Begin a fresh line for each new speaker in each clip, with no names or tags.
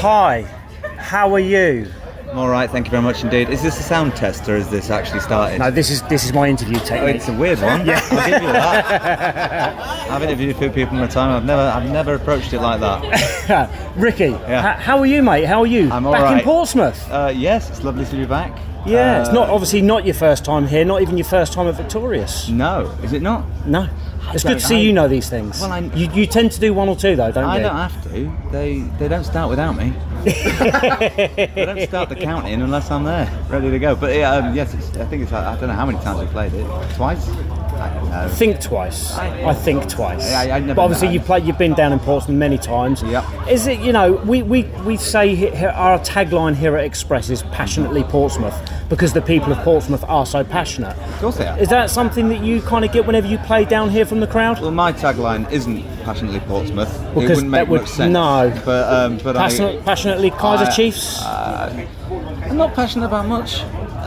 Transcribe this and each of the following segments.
Hi, how are you?
I'm all right, thank you very much indeed. Is this a sound test or is this actually started?
No, this is my interview technique.
It's a weird one. Yeah. I'll give you that. I've interviewed a few people in my time. I've never approached it like that.
Ricky,
Yeah.
how are you, mate? How are you?
I'm all
back
right.
in Portsmouth.
Yes, it's lovely to be back.
Yeah, it's obviously not your first time here. Not even your first time at Victorious.
No, is it not?
No. It's good to see you know these things.
Well,
you tend to do one or two though, don't you?
I don't have to. They don't start without me. They don't start the counting unless I'm there, ready to go. But yes, I think it's. I don't know how many times we've played it. Twice. I don't know.
Think twice. I think twice.
I never
but obviously
know.
you've been down in Portsmouth many times.
Yep.
Is it, we say here, our tagline here at Express is passionately Portsmouth because the people of Portsmouth are so passionate.
Of course they are.
Is that something that you kind of get whenever you play down here from the crowd?
Well, my tagline isn't passionately Portsmouth. It
Because
wouldn't make much sense.
No.
But
Passionately Kaiser Chiefs?
I'm not passionate about much.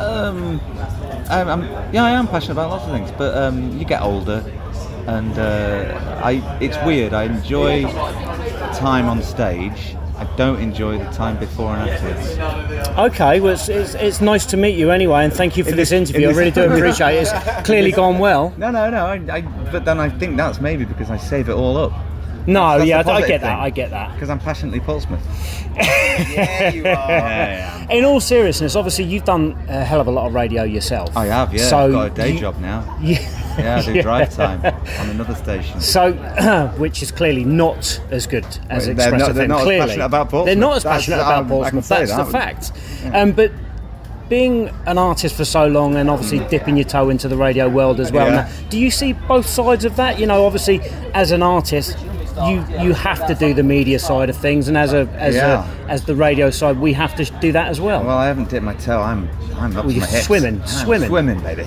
I am passionate about lots of things, but you get older, and it's weird. I enjoy time on stage. I don't enjoy the time before and afterwards.
Okay, well, it's nice to meet you anyway, and thank you for this interview. I really do appreciate it. It's clearly gone well.
No. But then I think that's maybe because I save it all up.
No,
That's
yeah,
the
I
positive
get that.
thing.
I get that.
Because I'm passionately Portsmouth. Yeah, you are. Yeah.
In all seriousness, obviously you've done a hell of a lot of radio yourself.
I have, yeah.
So
I've got a day job now. Yeah, I do drive time on another station.
So, which is clearly not as good as
They're
Express
not-
FM.
they're not as
clearly,
passionate about Portsmouth.
They're not as
That's-
passionate
I
about
can
Portsmouth.
say
That's
that.
the fact. But being an artist for so long and obviously dipping your toe into the radio world as well.
Yeah.
Now, do you see both sides of that? Obviously, as an artist, you have to do the media side of things, and as the radio side, we have to do that as well.
Well, I haven't dipped my toe. I'm up to
you're
my hips.
swimming.
Swimming, baby.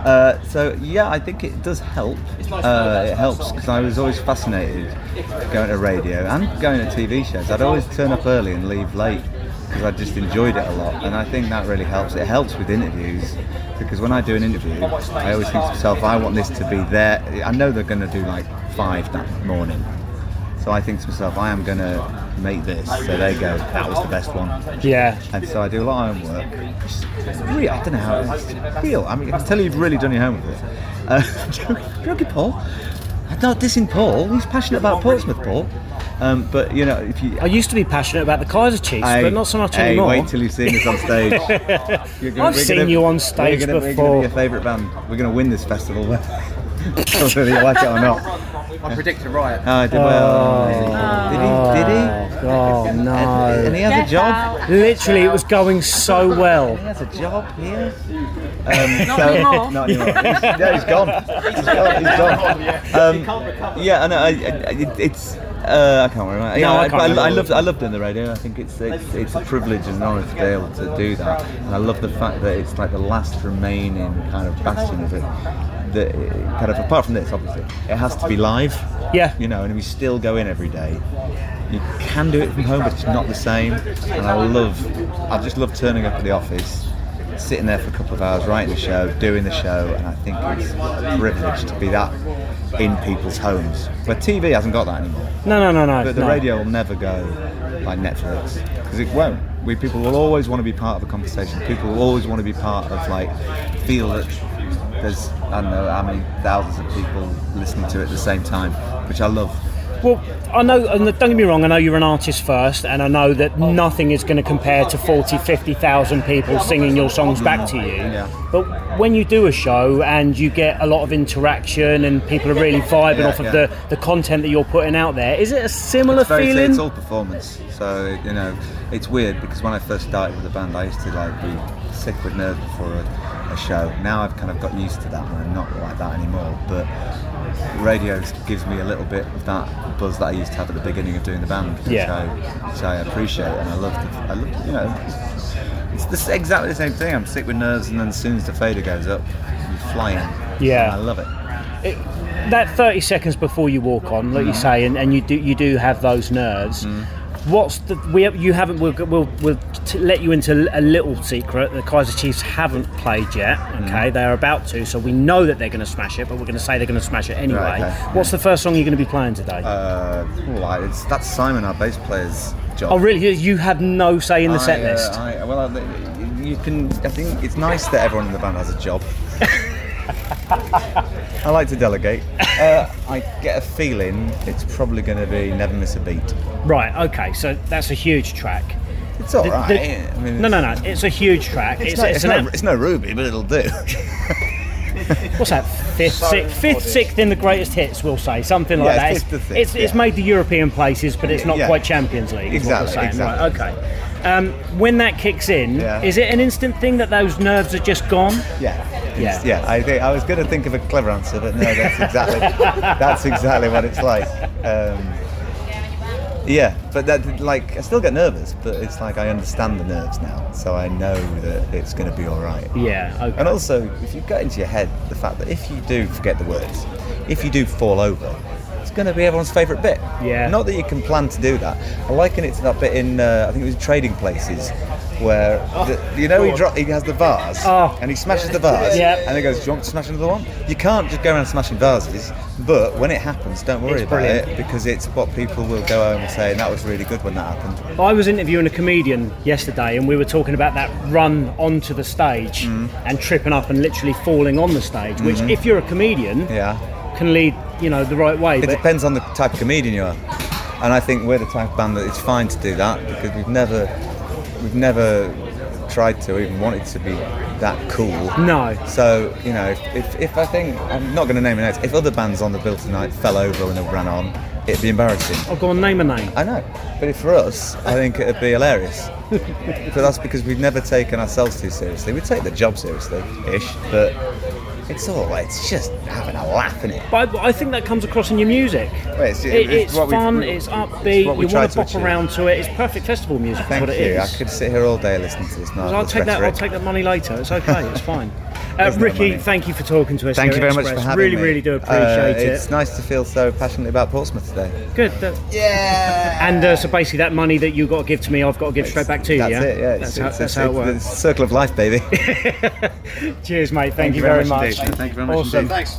So yeah, I think it does help. It helps because I was always fascinated going to radio and going to TV shows. I'd always turn up early and leave late because I just enjoyed it a lot, and I think that really helps. It helps with interviews because when I do an interview, I always think to myself, I want this to be there. I know they're going to do like 5 that morning. So I think to myself, I am going to make this. So there you go. That was the best one.
Yeah.
And so I do a lot of homework. It's real. I don't know how it's real. I mean, I can tell you've really done your homework. Joking, Paul. I'm not dissing Paul. He's passionate about Portsmouth, Paul. But if you,
I used to be passionate about the Kaiser Chiefs, but not so much anymore.
Wait till you've seen us on stage.
I've seen you on stage
We're going to
before.
be your favourite band. We're going to win this festival, whether you like it or not.
I predicted right.
Oh, I did well. Did he?
Oh no!
And he has a job.
Literally, it was going so well.
He has a job here.
Not anymore.
Not anymore. He's gone. He's gone. Yeah, I know. It's. I can't remember.
No, I can't remember.
I love doing the radio. I think it's a privilege and an honour to be able to do that. And I love the fact that it's like the last remaining kind of bastion of it. That kind of, apart from this, obviously, it has to be live.
Yeah.
And we still go in every day. You can do it from home, but it's not the same. And I just love turning up at the office, sitting there for a couple of hours, writing the show, doing the show, and I think it's a privilege to be that in people's homes. But TV hasn't got that anymore.
No.
But the radio will never go like Netflix, because it won't. People will always want to be part of a conversation. People will always want to be part of, feel that there's, I don't know how many thousands of people listening to it at the same time, which I love.
Well, I know, and don't get me wrong, I know you're an artist first, and I know that nothing is going to compare to 40, 50,000 people singing your songs back to you.
Yeah.
But when you do a show and you get a lot of interaction and people are really vibing off of the content that you're putting out there, is it a similar feeling?
It's all performance. So, it's weird because when I first started with the band, I used to be sick with nerves before a show. Now I've kind of got used to that and I'm not like that anymore. But radio gives me a little bit of that buzz that I used to have at the beginning of doing the band, which I appreciate, and I love it's exactly the same thing. I'm sick with nerves, and then as soon as the fader goes up, you're flying.
Yeah,
and I love it.
That 30 seconds before you walk on, like you say, and you do have those nerves. You haven't. We'll let you into a little secret. The Kaiser Chiefs haven't played yet. Okay, they're about to, so we know that they're going to smash it. But we're going to say they're going to smash it anyway.
Right, okay.
What's the first song you're going to be playing today?
That's Simon, our bass player's job.
Oh, really? You had no say in the set list.
You can. I think it's nice that everyone in the band has a job. I like to delegate. I get a feeling it's probably going to be Never Miss a Beat.
Right. Okay. So that's a huge track.
It's all right.
No. It's a huge track.
It's no Ruby, but it'll do.
What's that? Fifth, sixth in the greatest hits, we'll say, something like that. It's made the European places, but it's not quite Champions League.
Exactly.
Right, okay. When that kicks in, is it an instant thing that those nerves are just gone?
Yeah. I was going to think of a clever answer, but no, that's exactly what it's like. But I still get nervous, but it's like I understand the nerves now, so I know that it's going to be all right.
Yeah, okay.
And also, if you get into your head the fact that if you do forget the words, if you do fall over, it's going to be everyone's favourite bit.
Yeah.
Not that you can plan to do that. I liken it to that bit in, I think it was Trading Places, where he has the vase and he smashes the vase and he goes, do you want to smash another one? You can't just go around smashing vases, but when it happens, don't worry about it, because it's what people will go home and say, and that was really good when that happened.
I was interviewing a comedian yesterday and we were talking about that run onto the stage and tripping up and literally falling on the stage, which if you're a comedian can lead the right way.
It depends on the type of comedian you are, and I think we're the type of band that it's fine to do that, because we've never tried to even wanted to be that cool.
No.
So, if I think, I'm not going to name a name, if other bands on the bill tonight fell over and they ran on, it'd be embarrassing.
Oh, go on, name a name.
I know, but for us, I think it'd be hilarious. But that's because we've never taken ourselves too seriously. We take the job seriously-ish, but it's just having a laugh in it.
But I think that comes across in your music. It's fun, it's upbeat, you want to pop around to it. It's perfect festival music.
Thank
what
you.
it is.
I could sit here all day listening to this.
I'll take that money later. It's okay. It's fine. Ricky, thank you for talking to us.
Thank you very much for having me.
Really do appreciate it.
It's nice to feel so passionately about Portsmouth today.
Good. And so basically, that money that you got to give to me, I've got to give straight back to you.
That's it. Yeah.
That's how it works.
It's the circle of life, baby.
Cheers, mate. Thank you very much.
Thank you very much.
Awesome.
Indeed. Thanks.